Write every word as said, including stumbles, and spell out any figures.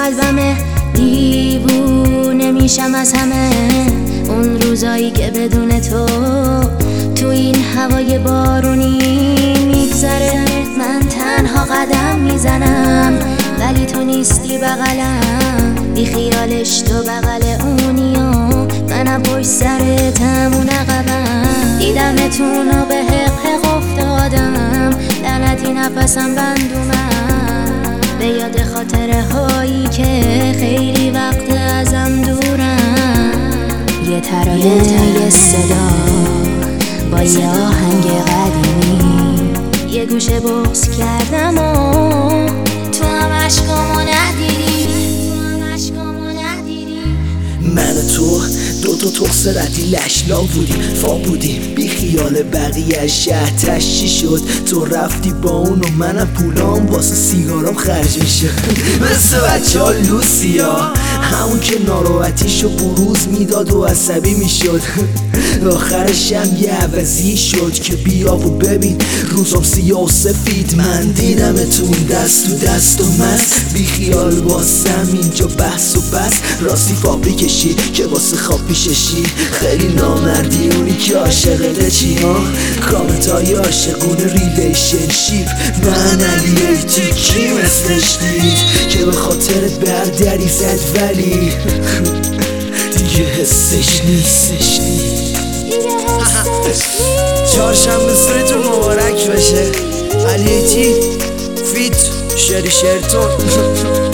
قلبمه، دیوونه میشم از همه. اون روزایی که بدون تو تو این هوای بارونی میگذره، من تنها قدم میزنم ولی تو نیستی بغلم، بی خیالش تو بغل اونی و منم پشت سرتم اون عقبم. دیدمتون و به حق حق افتادم، لعنتی نفسم بندومم به یاد خاطره هایی که خیلی وقت ازم دورم. یه ترانه یه صدا با یه آهنگ قدیمی، یه گوشه بغض کردم و تو هم عشقامو ندیدی. من و تو دو تا تخص ردی لشلا بودیم، فا بودیم بی خیال بقیه شهر تشی شد. تو رفتی با اون و منم پولام واسه سیگارم خرج میشه مثل بچه ها لوسیا، همون که ناراحتیشو بروز میداد و عصبی میشد. آخرش هم یه عوضی شد که بیا و ببین روزم سیاه و سفید. من دیدمتون دست تو دست و مست، بی خیال واسم اینجا بحث و بس. راستی فابریکشی که واسه خواب پیششی، خیلی نامردی اونی که عاشقته چی ها. کامنت های عاشقون ریلیشنشیپ، من علی ایتی کی مثلش دید که به خاطرت بردری زد ولی دیگه حسش نیستش نیست. چهارشنبه سرتون مبارک بشه. علی ایتی فیت شری شرتون